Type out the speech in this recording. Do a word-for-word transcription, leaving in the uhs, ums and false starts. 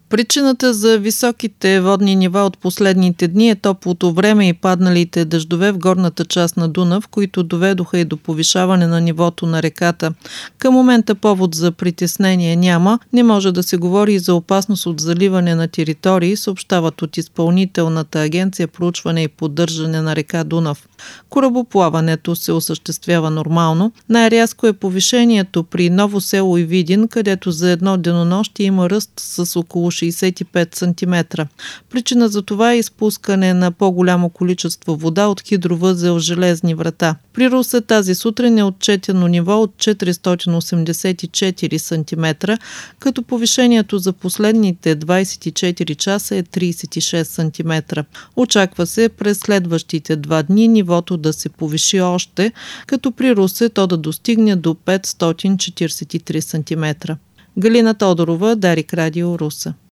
Причината за високите водни нива от последните дни е топлото време и падналите дъждове в горната част на Дунав, които доведоха и до повишаване на нивото на реката. Към момента повод за притеснение няма. Не може да се говори и за опасност от заливане на територии, съобщават от Изпълнителната агенция проучване и поддържане на река Дунав. Корабоплаването се осъществява нормално. Най-рязко е повишението при Ново село и Видин, където за едно денонощие има ръст с около шейсет и пет сантиметра. Причина за това е изпускане на по-голямо количество вода от хидровъзел Железни врата. При Русе тази сутрин е отчетено ниво от четиристотин осемдесет и четири сантиметра, като повишението за последните двадесет и четири часа е тридесет и шест сантиметра. Очаква се през следващите два дни нивото да се повиши още, като при Русе то да достигне до петстотин четиридесет и три сантиметра. Галина Тодорова, Дарик Радио, Русе.